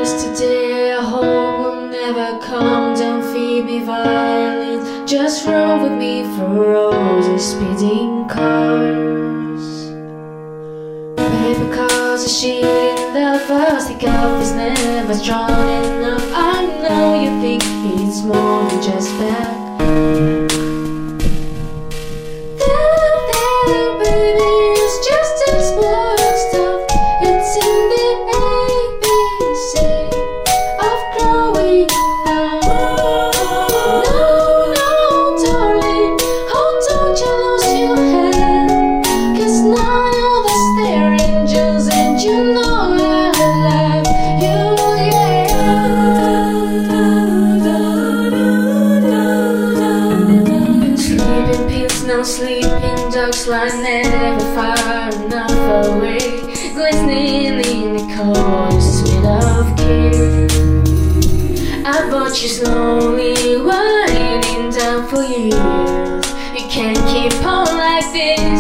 yesterday, I hope will never come. Don't feed me violence, just roll with me for roses, speeding cars. Paper cars are shooting the first take off is never strong enough. I know you think it's more than just back. Baby, it's just explode stuff. It's in the ABC of growing up. No, darling, oh, don't you lose your head, 'cause none of us they're angels, and you know I love you, yeah. Sleeping pills, no sleeping dogs, lie never far enough away, glistening in the cold sweet of kiss. I watch you slowly winding down for years. You can't keep on like this.